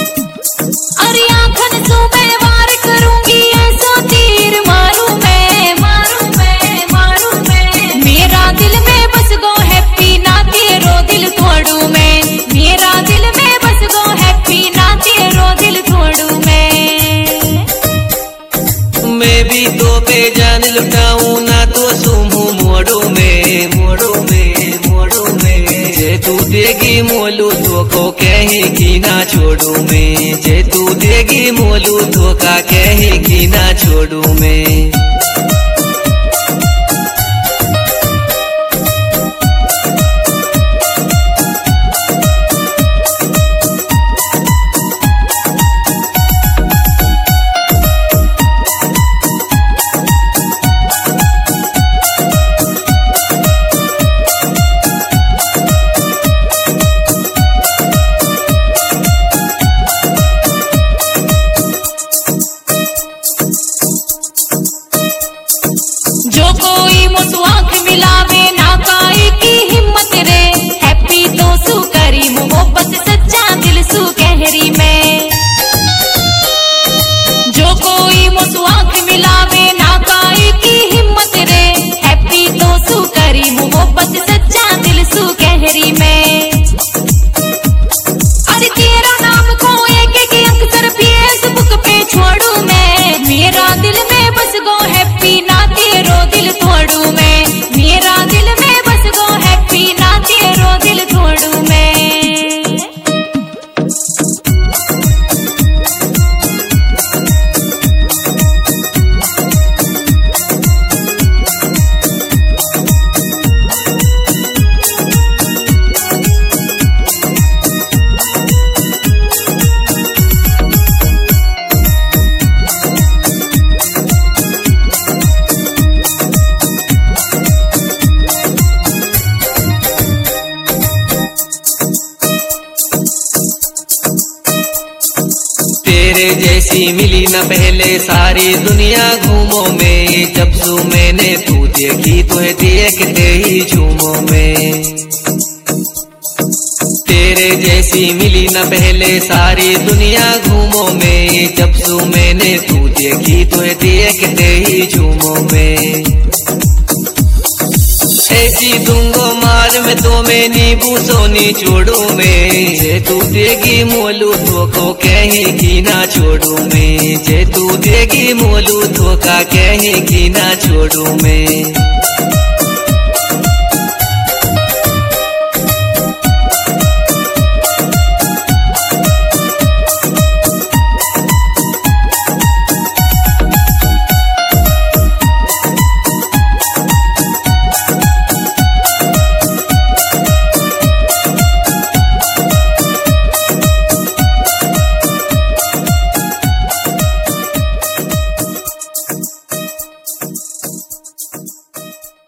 अरे आँखन सो मैं वार करूंगी ऐसा तीर मारू मैं, मारू मैं, मारू मैं। मेरा दिल में बस गो हैप्पी ना तेरो दिल तोड़ू मैं। मेरा दिल में बस गो हैप्पी ना तेरो दिल तोड़ू मैं भी तो पे जान लुटाऊं ना तो सुमू मोड़ू में, मोड़ू में, मोड़ू में। जे तू देगी मोलू धोखो कहेगी ना छोड़ू मैं। जे तू देगी मोलू धोखा कहेगी ना छोड़ू मैं। जो कोई मुझसे आँख मिलावे ना काई की हिम्मत रे। हैप्पी तो सु करी मोहब्बत सच्चा दिल सु कहरी में। जो कोई मुझसे आँख मिलावे ना काई की हिम्मत रे। हैप्पी तो सु करी मोहब्बत सच्चा दिल सु कहरी में। अरे तेरा नाम को एक एक अक्सर फेसबुक पे छोड़ू मैं। मेरा दिल में बस गो हैप्पी ना तेरो दिल तोड़ू मैं। मेरा दिल में बस गो हैप्पी ना तेरो दिल तोड़ू मैं। तेरे जैसी मिली न पहले सारी दुनिया घूमो में। जब सु मैंने तू देखी तो है देखते ही झूमो में। तेरे जैसी मिली न पहले सारी दुनिया घूमो में। जब सु मैंने तू देखी तो है देखते ही झूमो में। ऐसी दूंगो मार में तो मैं नींबू सोनी छोड़ू में। जे तू देगी मोलू धोखो कहेगी ना छोड़ू मैं। जे तू देगी मोलू धोखा कहेगी ना छोड़ू मैं।